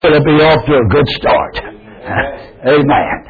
It'll be off to a good start. Amen.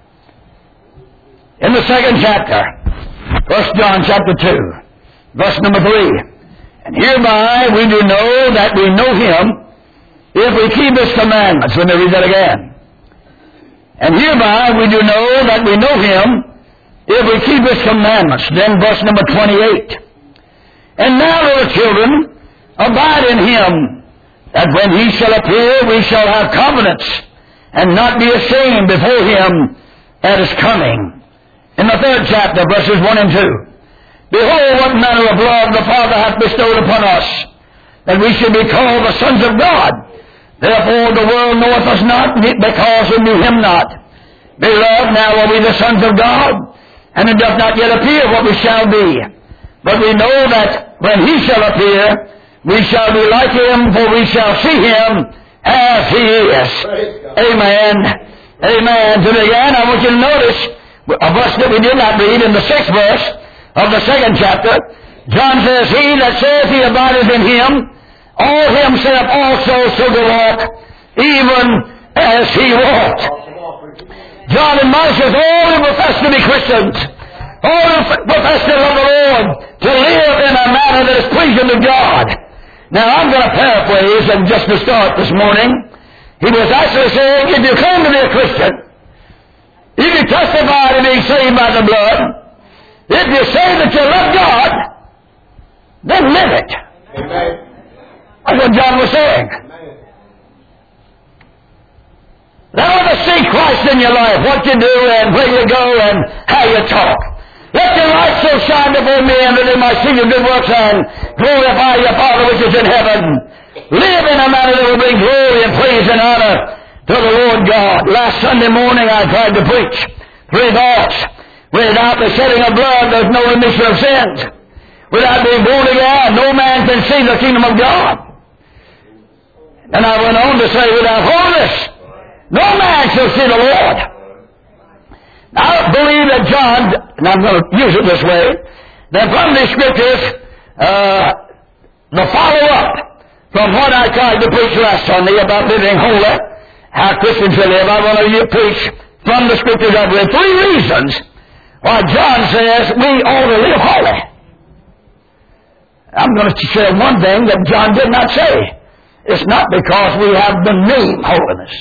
In the second chapter, 1 John chapter 2, verse number 3. And hereby we do know that we know Him, if we keep His commandments. Let me read that again. And hereby we do know that we know Him, if we keep His commandments. Then verse number 28. And now, little children, abide in Him, that when He shall appear, we shall have confidence, and not be ashamed before Him at His coming. In the third chapter, verses 1 and 2. Behold, what manner of love the Father hath bestowed upon us, that we should be called the sons of God. Therefore the world knoweth us not, because we knew Him not. Beloved, now are we the sons of God, and it doth not yet appear what we shall be. But we know that when He shall appear, we shall be like Him, for we shall see Him as He is. Amen. Amen. To begin, I want you to notice a verse that we did not read in the 6th verse of the 2nd chapter. John says, He that saith he abideth in Him, all himself also shall go walk, even as He walked. John admonishes all who profess to be Christians, all who profess to love the Lord, to live in a manner that is pleasing to God. Now, I'm going to paraphrase, and just to start this morning, he was actually saying, if you claim to be a Christian, if you testify to being saved by the blood, if you say that you love God, then live it. Amen. That's what John was saying. Amen. Now, let us see Christ in your life, what you do and where you go and how you talk. Let your light so shine before men that they might see your good works and glorify your Father which is in heaven. Live in a manner that will bring glory and praise and honor to the Lord God. Last Sunday morning I tried to preach 3 thoughts. Without the shedding of blood, there's no remission of sins. Without being born again, no man can see the kingdom of God. And I went on to say, without holiness, no man shall see the Lord. Now, I believe that John, and I'm going to use it this way, that from the Scriptures, the follow-up from what I tried to preach last Sunday about living holy, how Christians should live, I want to preach from the Scriptures. I've read 3 reasons why John says we ought to live holy. I'm going to share one thing that John did not say. It's not because we have the name holiness,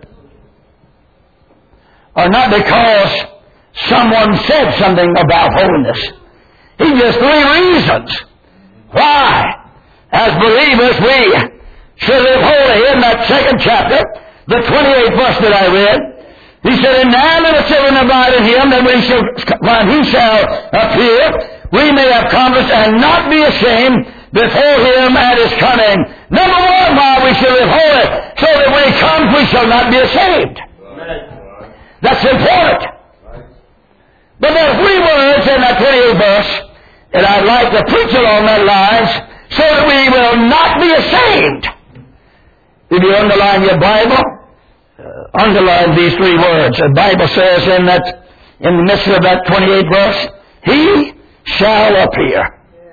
or not because someone said something about holiness. He gives 3 reasons why, as believers, we should live holy. In that 2nd chapter, the 28th verse that I read, he said, And now let the children abide in Him, that when He shall appear, we may have confidence and not be ashamed before Him at His coming. Number 1, why we should live holy, so that when He comes, we shall not be ashamed. Amen. That's important. But there are 3 words in that 28th verse that I'd like to preach along that lines, so that we will not be ashamed. If you underline your Bible, underline these 3 words. The Bible says in the midst of that 28th verse, He shall appear.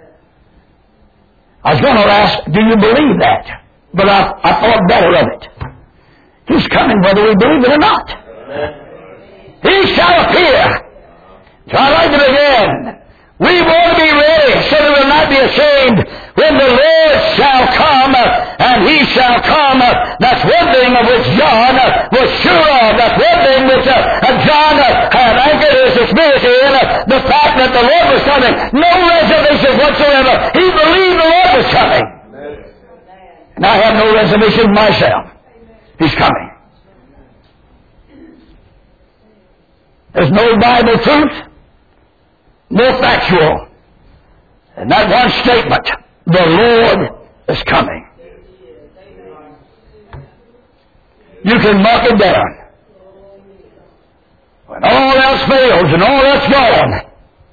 I was going to ask, do you believe that? But I thought better of it. He's coming whether we believe it or not. He shall appear. So I'd like to begin. We want to be ready so that we'll not be ashamed when the Lord shall come, and He shall come. That's one thing of which John was sure of. That's one thing which John had anchored his experience in, the fact that the Lord was coming. No reservations whatsoever. He believed the Lord was coming. And I have no reservation myself. He's coming. There's no Bible truth, no factual, and not one statement. The Lord is coming. You can mark it down. When all else fails and all else gone,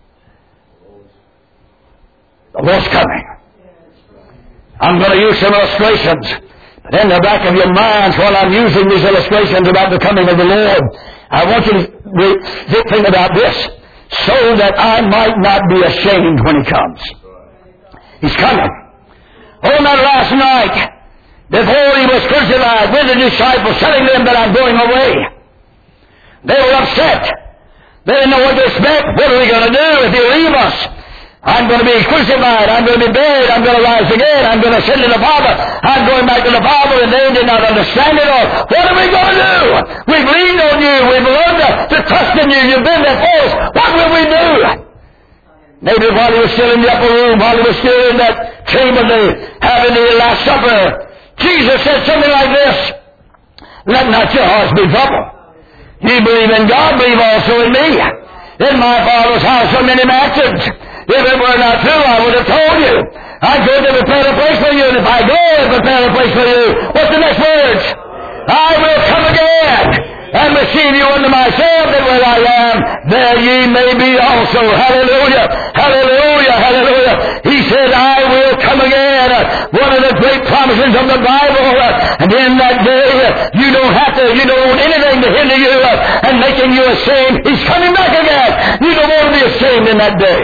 the Lord's coming. I'm going to use some illustrations. But in the back of your minds, while I'm using these illustrations about the coming of the Lord, I want you to think about this, so that I might not be ashamed when He comes. He's coming. On that last night, before he was crucified with the disciples, telling them that I'm going away. They were upset. They didn't know what to expect. What are we going to do if you leave us? I'm going to be crucified. I'm going to be buried. I'm going to rise again. I'm going to ascend to the Father. I'm going back to the Father, and they did not understand it all. What are we going to do? We've leaned on you. We've learned to trust in you. You've been there for us. What will we do? Maybe while he was still in the upper room, while he was still in that chamber, having the Last Supper, Jesus said something like this: let not your hearts be troubled. You believe in God, believe also in me. In my Father's house are many mansions. If it were not true, I would have told you. I go to prepare a place for you, and if I go and prepare a place for you, what's the next words? I will come again and receive you unto myself, that where I am, there ye may be also. Hallelujah! Hallelujah! Hallelujah! He said, I will come again. One of the great promises of the Bible. And in that day, you don't want anything to hinder you and making you ashamed. He's coming back again. You don't want to be ashamed in that day.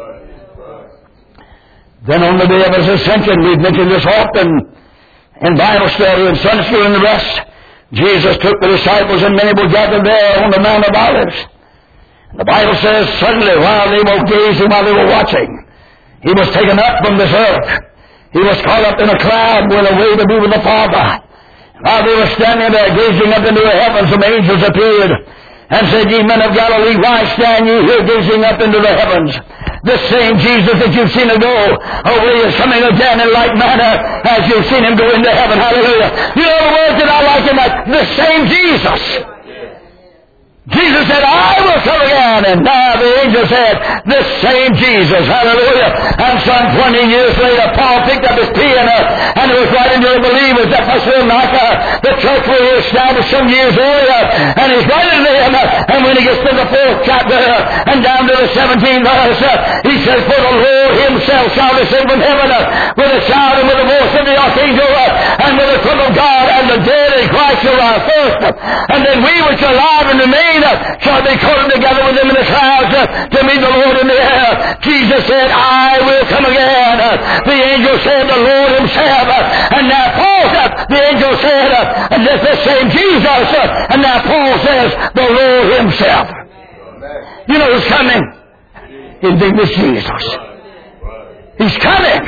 Then on the day of his ascension, we've mentioned this often in Bible study and Sunday school and the rest, Jesus took the disciples, and many were gathered there on the Mount of Olives. The Bible says, suddenly, while they were gazing, while they were watching, he was taken up from this earth. He was caught up in a cloud, went away to be with the Father. While they were standing there gazing up into the heavens, some angels appeared and said, Ye men of Galilee, why stand ye here gazing up into the heavens? This same Jesus that you've seen him go away is coming again in like manner as you've seen him go into heaven. Hallelujah. You know the words that I like in that? The same Jesus. Jesus said, I will come again. And now the angel said, this same Jesus. Hallelujah. And some 20 years later, Paul picked up his pen and it was writing to the believers at Thessalonica, the church where he established some years earlier. And he's writing to them. And when he gets to the 4th chapter and down to the 17th verse, he says, For the Lord himself shall descend from heaven with a shout and with the voice of the archangel and with the trump of God, and the dead in Christ shall rise first. And then we which are alive and remain shall be caught together with them in the clouds to meet the Lord in the air. Jesus said, I will come again. The angel said, the Lord himself. And now Paul said, the angel said, and that's the same Jesus. And now Paul says, the Lord himself. You know who's coming? His name is Jesus. He's coming.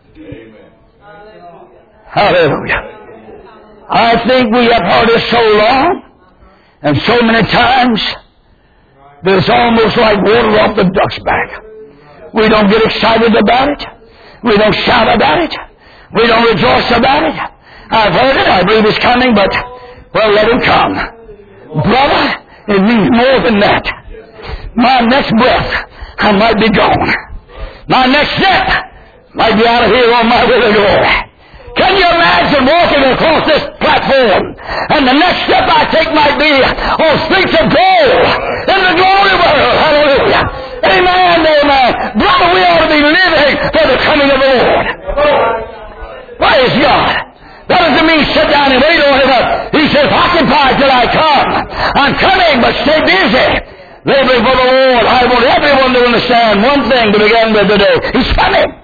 Hallelujah. I think we have heard it so long and so many times that it's almost like water off the duck's back. We don't get excited about it. We don't shout about it. We don't rejoice about it. I've heard it. I believe it's coming, but, well, let him come. Brother, it means more than that. My next breath, I might be gone. My next step might be out of here on my way to glory. Can you imagine walking across this platform and the next step I take might be on streets of gold in the glory world? Hallelujah. Amen, amen. Brother, we ought to be living for the coming of the Lord. Praise God. That doesn't mean sit down and wait on him. He says, occupy till I come. I'm coming, but stay busy. Laboring for the Lord. I want everyone to understand one thing to begin with today. He's coming.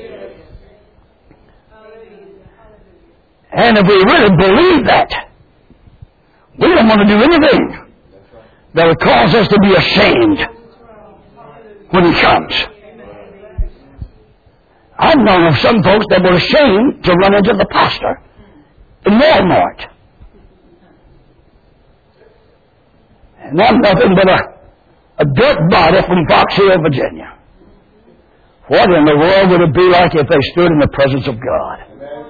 And if we really believe that, we don't want to do anything that would cause us to be ashamed when he comes. I've known of some folks that were ashamed to run into the pastor in Walmart. And I'm nothing but a dirt body from Fox Hill, Virginia. What in the world would it be like if they stood in the presence of God?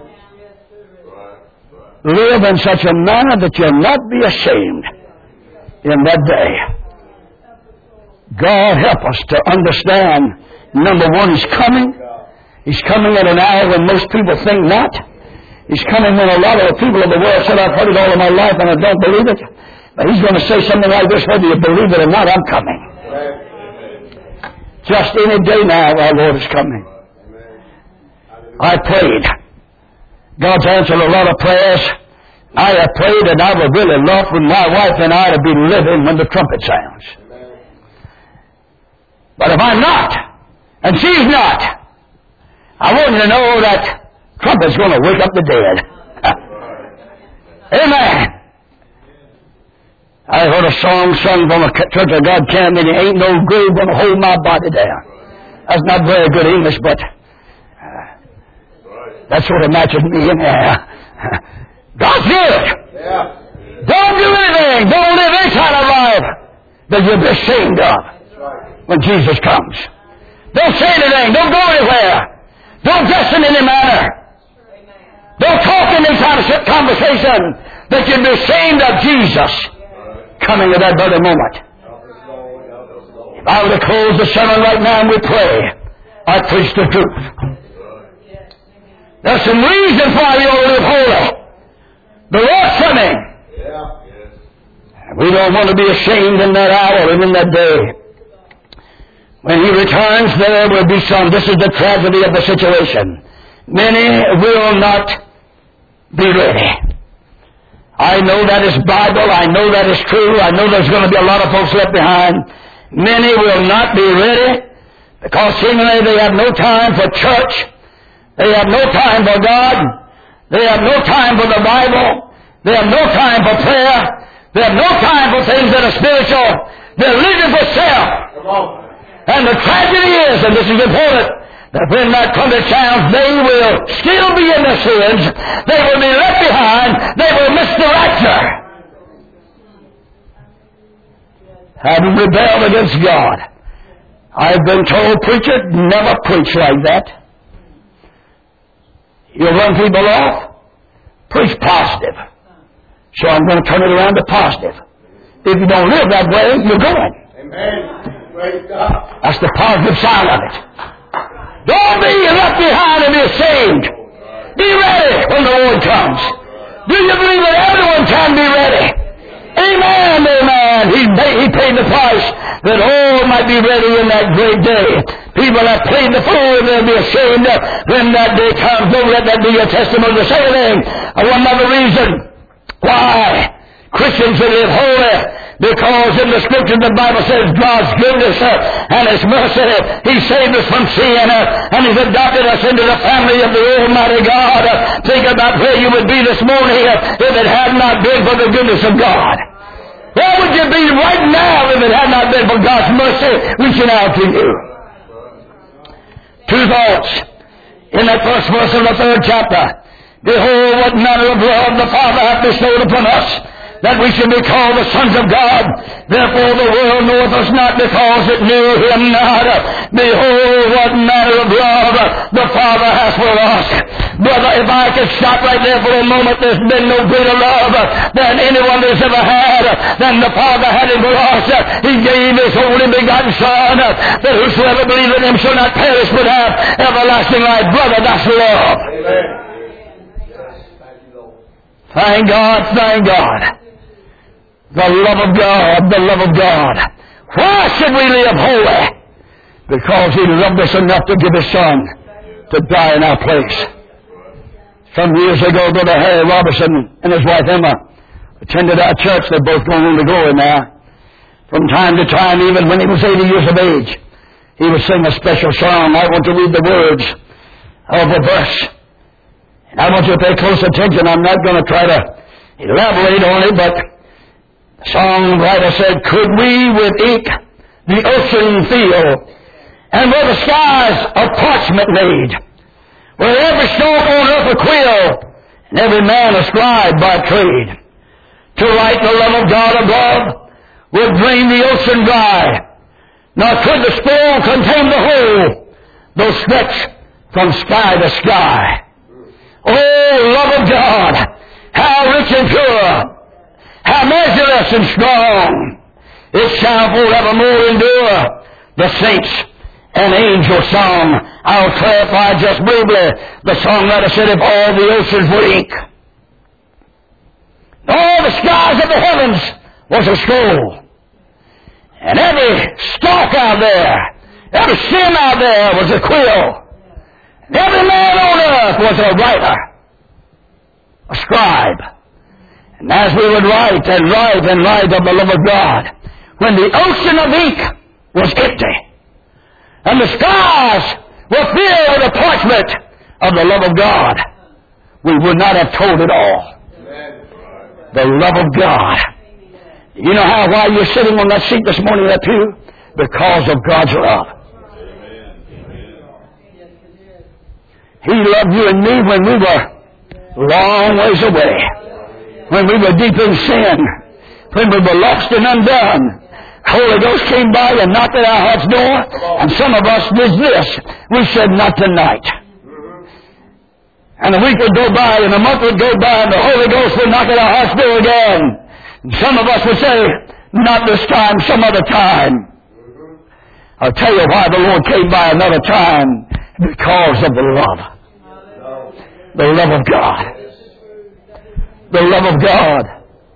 Live in such a manner that you'll not be ashamed in that day. God help us to understand, number one, he's coming. He's coming at an hour when most people think not. He's coming when a lot of the people of the world said, I've heard it all of my life and I don't believe it. But he's going to say something like this, whether you believe it or not, I'm coming. Just any day now, our Lord is coming. I prayed. God's answered a lot of prayers. I have prayed and I would really love for my wife and I to be living when the trumpet sounds. But if I'm not, and she's not, I want you to know that trumpet's going to wake up the dead. Amen. I heard a song sung from a Church of God camp, and ain't no grave gonna hold my body there. That's not very good English, but that sort of matches me in there. God's good. Yeah. Don't do anything. Don't live any kind of life that you'll be ashamed of when Jesus comes. Don't say anything. Don't go anywhere. Don't dress in any manner. Don't talk in any kind of conversation that you'll be ashamed of Jesus coming at that very moment. If I were to close the sermon right now and we pray, I preach the truth. There's some reasons why we ought to live holy. The Lord's coming. We don't want to be ashamed in that hour and in that day. When He returns, there will be some. This is the tragedy of the situation. Many will not be ready. I know that is Bible. I know that is true. I know there's going to be a lot of folks left behind. Many will not be ready because seemingly they have no time for church. They have no time for God. They have no time for the Bible. They have no time for prayer. They have no time for things that are spiritual. They're living for self. And the tragedy is, and this is important, that when that trumpet sounds, they will still be in their sins. They will be left behind. They will miss the rapture. Having rebelled against God. I've been told, preacher, never preach like that. You'll run people off. Preach positive. So I'm going to turn it around to positive. If you don't live that way, you're going. Amen. Praise God. That's the positive side of it. Don't be left behind and be ashamed. Be ready when the Lord comes. Do you believe that everyone can be ready? Amen, amen. He paid the price that all might be ready in that great day. People have played the fool and they'll be ashamed when that day comes. Don't let that be your testimony to say anything. One other reason why Christians should live holy, because in the Scripture the Bible says God's goodness and His mercy, He saved us from sin and He's adopted us into the family of the Almighty God. Think about where you would be this morning if it had not been for the goodness of God. Where would you be right now if it had not been for God's mercy reaching out to you? Two thoughts in that first verse of the 3rd chapter. Behold, what manner of love the Father hath bestowed upon us, that we should be called the sons of God. Therefore the world knoweth us not, because it knew Him not. Behold, what manner of love the Father has for us. Brother, if I could stop right there for a moment, there's been no greater love than anyone has ever had, than the Father had for us. He gave His only begotten Son, that whosoever believeth in Him shall not perish but have everlasting life. Brother, that's love. Amen. Thank God, thank God. The love of God, the love of God. Why should we live holy? Because He loved us enough to give His Son to die in our place. Some years ago, Brother Harry Robertson and his wife Emma attended our church. They're both going on to glory now. From time to time, even when he was 80 years of age, he would sing a special song. I want to read the words of the verse. And I want you to pay close attention. I'm not going to try to elaborate on it, but the songwriter said, could we with ink the ocean feel, and where the skies of parchment made, where every stalk on earth a quill, and every man a scribe by trade, to write the love of God above would drain the ocean dry, nor could the scroll contain the whole, though stretched from sky to sky. Oh, love of God, how rich and pure, how measureless and strong, it shall forevermore endure. The saints and angels song. I'll clarify just briefly. The songwriter said, if all the oceans were ink, all the skies of the heavens was a scroll, and every stalk out there, every stem out there was a quill, and every man on earth was a writer, a scribe. And as we would write and write and write of the love of God, when the ocean of ink was empty, and the skies were filled with the parchment of the love of God, we would not have told it all. The love of God. You know why you're sitting on that seat this morning, that pew? Because of God's love. He loved you and me when we were long ways away. When we were deep in sin. When we were lost and undone. Holy Ghost came by and knocked at our heart's door. And some of us did this. We said, not tonight. And a week would go by and a month would go by and the Holy Ghost would knock at our heart's door again. And some of us would say, not this time, some other time. I'll tell you why the Lord came by another time. Because of the love. The love of God. The love of God.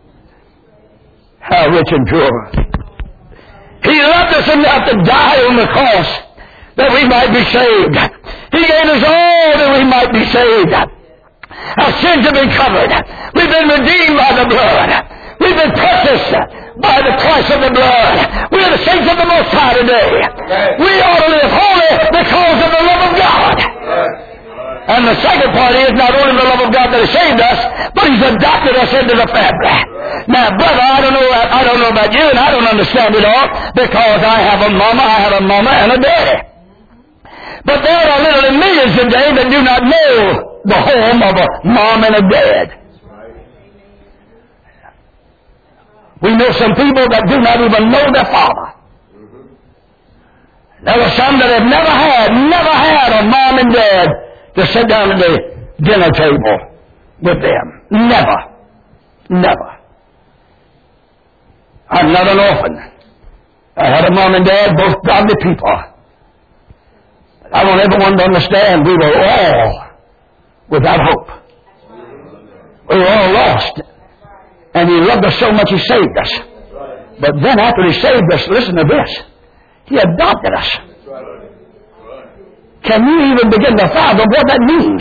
How rich and pure. He loved us enough to die on the cross that we might be saved. He gave us all that we might be saved. Our sins have been covered. We've been redeemed by the blood. We've been purchased by the price of the blood. We are the saints of the Most High today. We ought to live holy because of the love of God. And the second part is not only the love of God that has saved us, but He's adopted us into the family. Now, brother, I don't know about you, and I don't understand it all, because I have a mama and a daddy. But there are literally millions today that do not know the home of a mom and a dad. We know some people that do not even know their father. There are some that have never had a mom and dad to sit down at the dinner table with them. Never. I'm not an orphan. I had a mom and dad, both godly people. But I want everyone to understand we were all without hope. We were all lost. And He loved us so much He saved us. But then after He saved us, listen to this. He adopted us. Can you even begin to fathom what that means?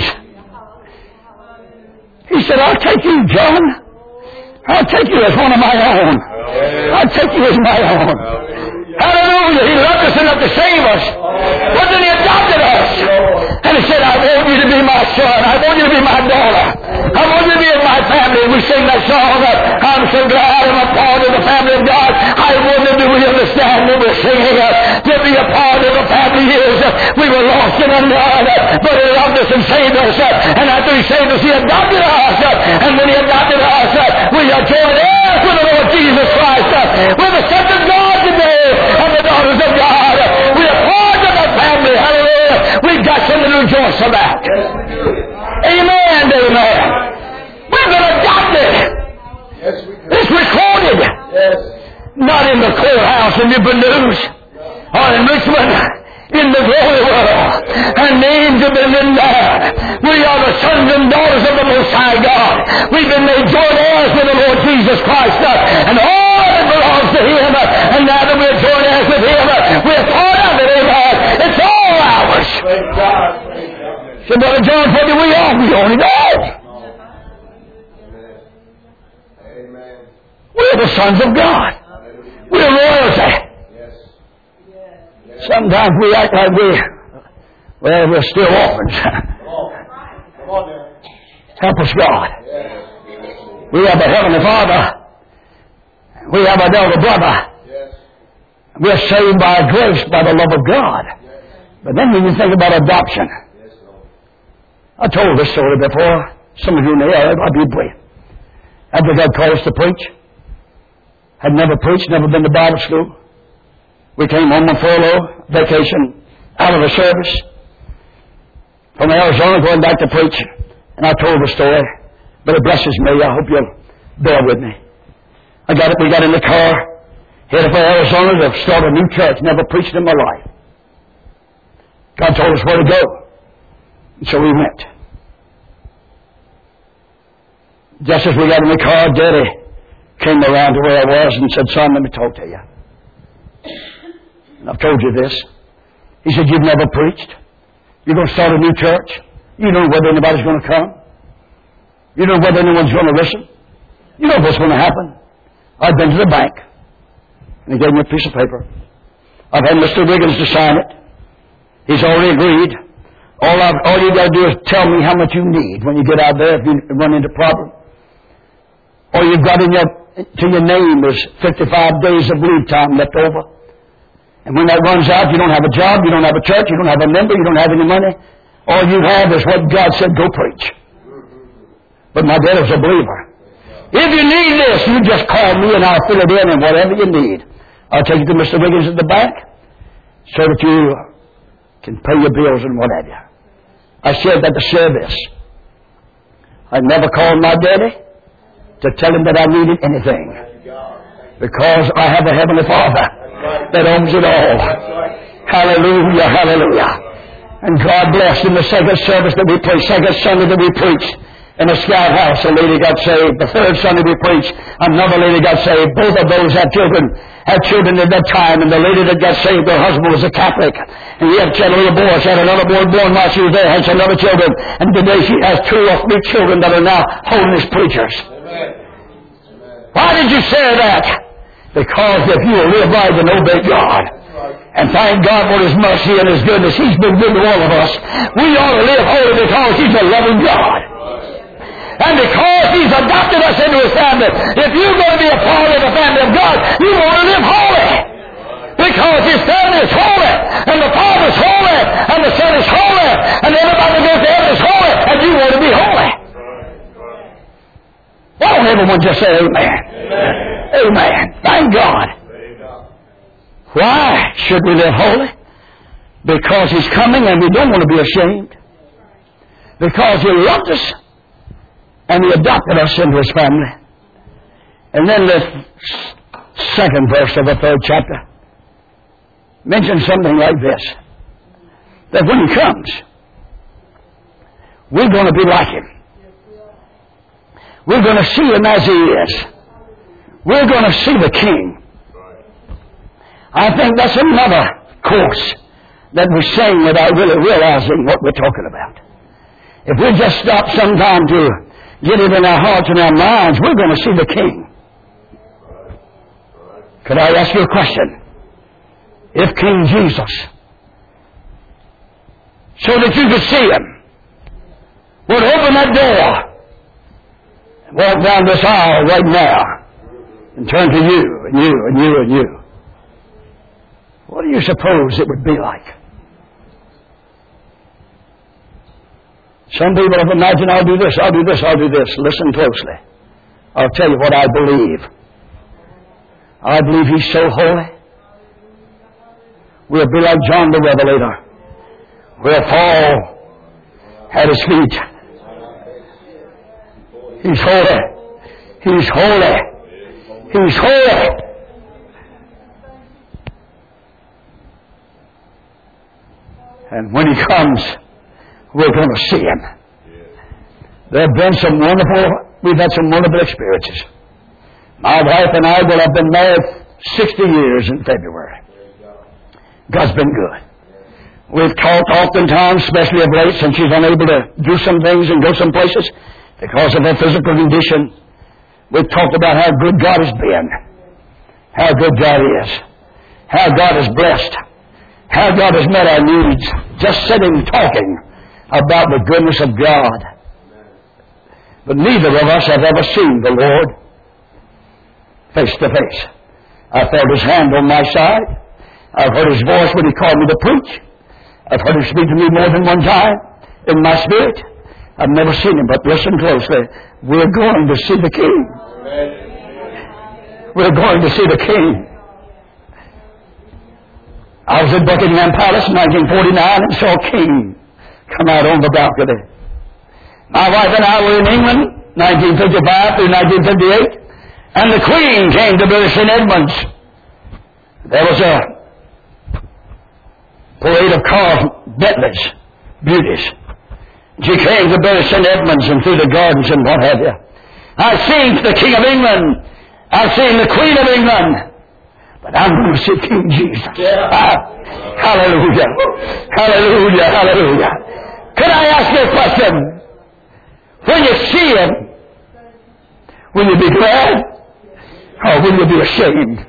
He said, I'll take you, John. I'll take you as one of my own. I'll take you as my own. Hallelujah. He loved us enough to save us. But then He adopted us. And He said, I want you to be my son. I want you to be my daughter. I want you to be in my family. We sing that song that I'm so glad I'm a part of the family of God. I wonder, do we understand what we're singing? To be a part of the family is we were lost and undone, but He loved us and saved us. And after He saved us, He adopted us. And when He adopted us, we are joined heirs with the Lord Jesus Christ. We're the sons of God today and the daughters of God. We are part of that family. Hallelujah. We've got something to rejoice about. Amen. Amen. We've been adopted. It's recorded. Not in the courthouse in Newport News or in Richmond, in the glory world. Our names have been written there. We are the sons and daughters of the Most High God. We've been made joint heirs with the Lord Jesus Christ. And all that belongs to Him. And now that we're joint heirs with Him, we're part of it. Amen. It's all ours. So Brother John told you we own it all. We're the sons of God. We're royalty. Sometimes we act like we're still orphans. Help us, God. We have a Heavenly Father. We have an elder brother. We're saved by grace, by the love of God. But then when you think about adoption, I told this story before. Some of you know it. I'll be brief. After God called us to preach, had never preached, never been to Bible school. We came home on furlough, vacation, out of the service, from Arizona, going back to preach. And I told the story, but it blesses me. I hope you'll bear with me. We got in the car, headed for Arizona to start a new church. Never preached in my life. God told us where to go. And so we went. Just as we got in the car, Daddy came around to where I was and said, son, let me talk to you. And I've told you this. He said, you've never preached. You're going to start a new church. You don't know whether anybody's going to come. You don't know whether anyone's going to listen. You know what's going to happen. I've been to the bank. And he gave me a piece of paper. I've had Mr. Wiggins to sign it. He's already agreed. All you got to do is tell me how much you need when you get out there if you run into a problem. Or you've got to your name there's 55 days of leave time left over. And when that runs out, you don't have a job, you don't have a church, you don't have a member, you don't have any money. All you have is what God said, go preach. But my daddy's a believer. If you need this, you just call me and I'll fill it in and whatever you need. I'll take you to Mr. Wiggins at the bank so that you can pay your bills and what have you. I said that to share this. I never called my daddy to tell him that I needed anything. Because I have a Heavenly Father that owns it all. Hallelujah, hallelujah. And God blessed in the second service that we preached, second Sunday that we preached. In a scout house, a lady got saved. The third Sunday we preached, another lady got saved. Both of those had children at that time. And the lady that got saved, her husband was a Catholic. And she had a little boy. She had another boy born while she was there. Had some other children. And today she has 2 or 3 children that are now holiness preachers. Amen. Why did you say that? Because if you will live right and obey God, and thank God for His mercy and His goodness, He's been good to all of us. We ought to live holy because He's a loving God. And because He's adopted us into His family, if you're going to be a part of the family of God, you want to live holy. Because His family is holy, and the Father is holy, and the Son is holy, and everybody that goes to heaven is holy, and you want to be holy. Why don't everyone just say amen? Amen. Amen. Thank God. Why should we live holy? Because He's coming and we don't want to be ashamed. Because He loved us and He adopted us into His family. And then the second verse of the 3rd chapter mentions something like this. That when He comes, we're going to be like Him. We're going to see Him as He is. We're going to see the King. I think that's another course that we sing without really realizing what we're talking about. If we just stop sometime to get it in our hearts and our minds, we're going to see the King. Could I ask you a question? If King Jesus, so that you could see Him, would open that door and walk down this aisle right now and turn to you and you and you and you, what do you suppose it would be like? Some people have imagined, I'll do this, I'll do this, I'll do this. Listen closely. I'll tell you what I believe. I believe He's so holy. We'll be like John the Revelator, where Paul had his feet. He's holy. He's holy. He's holy. And when He comes, we're going to see Him. We've had some wonderful experiences. My wife and I will have been married 60 years in February. God's been good. We've talked oftentimes, especially of late, since she's unable to do some things and go some places because of her physical condition. We've talked about how good God has been, how good God is, how God has blessed, how God has met our needs, just sitting talking about the goodness of God. But neither of us have ever seen the Lord face to face. I felt His hand on my side. I've heard His voice when He called me to preach. I've heard Him speak to me more than one time in my spirit. I've never seen Him, but listen closely. We're going to see the King. We're going to see the King. I was at Buckingham Palace in 1949 and saw a king come out on the balcony. My wife and I were in England, 1955 through 1958, and the Queen came to Bury St. Edmunds. There was a parade of carved Bentleys, beauties. She came to Bury St. Edmunds and through the gardens and what have you. I've seen the King of England. I've seen the Queen of England. But I'm going to see King Jesus. Hallelujah. Hallelujah. Hallelujah. Could I ask you a question? When you see Him, will you be glad? Or will you be ashamed?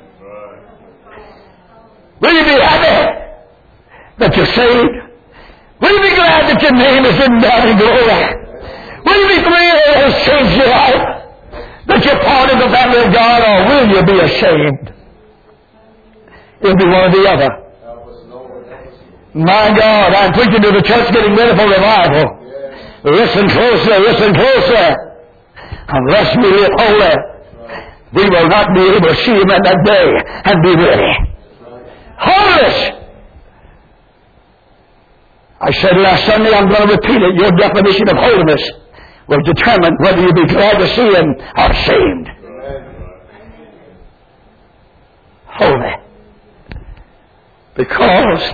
Will you be happy that you're saved? Will you be glad that your name is written down in glory? Will you be glad that He has changed your life? that you're part of the family of God, or will you be ashamed? It'll be one or the other. My God, I'm preaching to the church getting ready for revival. Listen closer, listen closer. Unless we live holy, we will not be able to see Him in that day and be ready. Holiness! I said last Sunday, I'm going to repeat it. Your definition of holiness will determine whether you'll be glad to see Him or ashamed. Holy. Because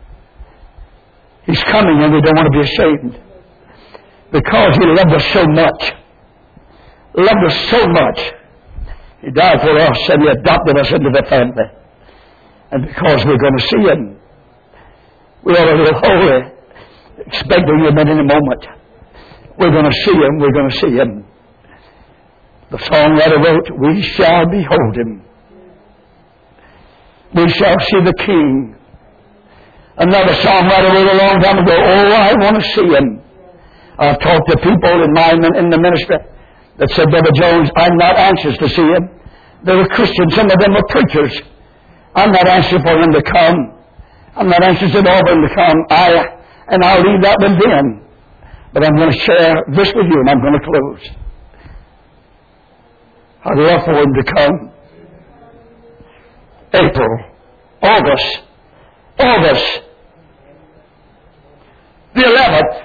He's coming and we don't want to be ashamed. Because He loved us so much. Loved us so much. He died for us and He adopted us into the family. And because we're going to see Him, we ought to live holy, expecting Him at any moment. We're going to see Him, we're going to see Him. The songwriter wrote, we shall behold Him. We shall see the King. Another songwriter wrote a long time ago, oh, I want to see Him. I've talked to people in the ministry that said, Brother Jones, I'm not anxious to see Him. They were Christians, some of them were preachers. I'm not anxious for Him to come. I'm not anxious at all for Him to come. I'll leave that with them. But I'm going to share this with you, and I'm going to close. I'd love for Him to come. April, August, the 11th,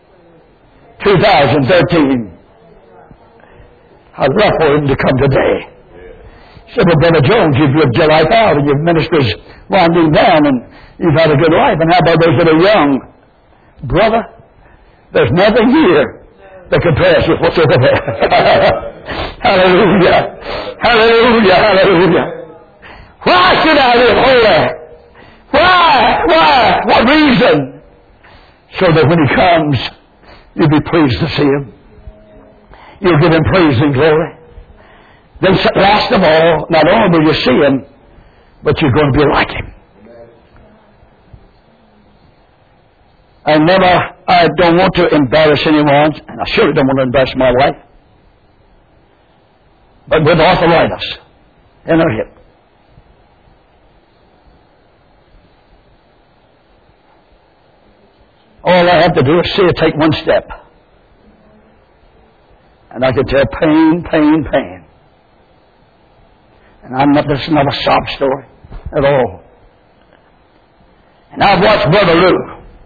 2013. I'd love for Him to come today. He said, well, Brother Jones, you've lived your life out and your minister's winding down and you've had a good life. And how about those that are young? Brother, there's nothing here that compares with what's over there. Hallelujah. Hallelujah. Hallelujah. Why should I live holy? Why? What reason? So that when He comes, you'll be pleased to see Him. You'll give Him praise and glory. Then last of all, not only will you see Him, but you're going to be like Him. I don't want to embarrass anyone, and I surely don't want to embarrass my wife. But with arthritis in her hip, all I have to do is see her take one step. And I can tell pain. And this is not a sob story at all. And I've watched Brother Lou.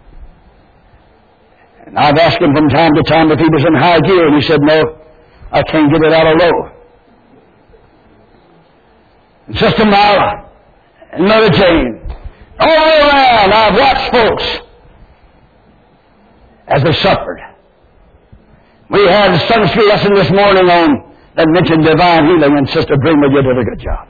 And I've asked him from time to time if he was in high gear, and he said, no, I can't get it out of low. And Sister Myra and Mother Jane, all around, I've watched folks as they suffered. We had a Sunday school lesson this morning on that mentioned divine healing, and Sister Dreamer, you did a good job.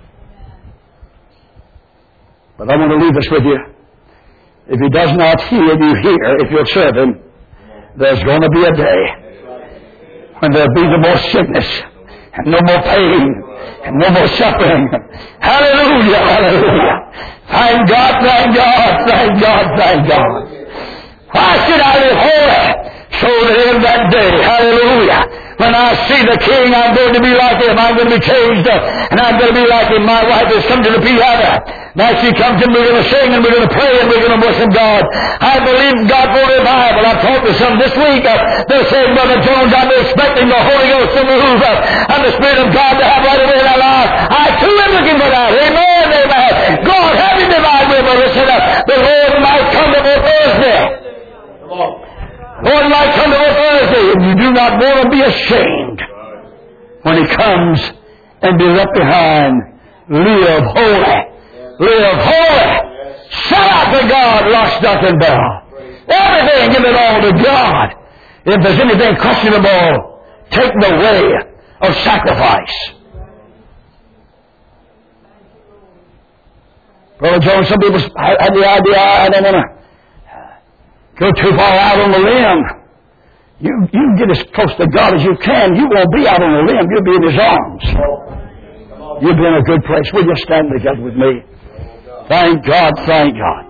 But I want to leave this with you. If He does not heal you here, if you'll serve Him, there's going to be a day when there'll be no more sickness and no more pain and no more suffering. Hallelujah, hallelujah. Thank God, thank God, thank God, thank God. Why should I live holy? So that in that day, hallelujah, when I see the King, I'm going to be like Him. I'm going to be changed, and I'm going to be like Him. My wife has come to the piano. Now she comes and we're going to sing and we're going to pray and we're going to worship God. I believe God for revival. I've talked to some this week. They're saying, Brother Jones, I'm expecting the Holy Ghost to move and the Spirit of God to have right away in our lives. I too am looking for that. Amen, amen. God, have Him divine with us. Listen up. The Lord might come before Thursday. Lord might come before Thursday, and you do not want to be ashamed when He comes and be left behind. Live holy. Live holy. Shout out to God, lock, stock, and barrel. Everything, give it all to God. If there's anything questionable, take the way of sacrifice. Brother Jones, some people had the idea, I don't want to go too far out on the limb. You get as close to God as you can. You won't be out on the limb. You'll be in His arms. You'll be in a good place. Will you stand together with me? Thank God, thank God.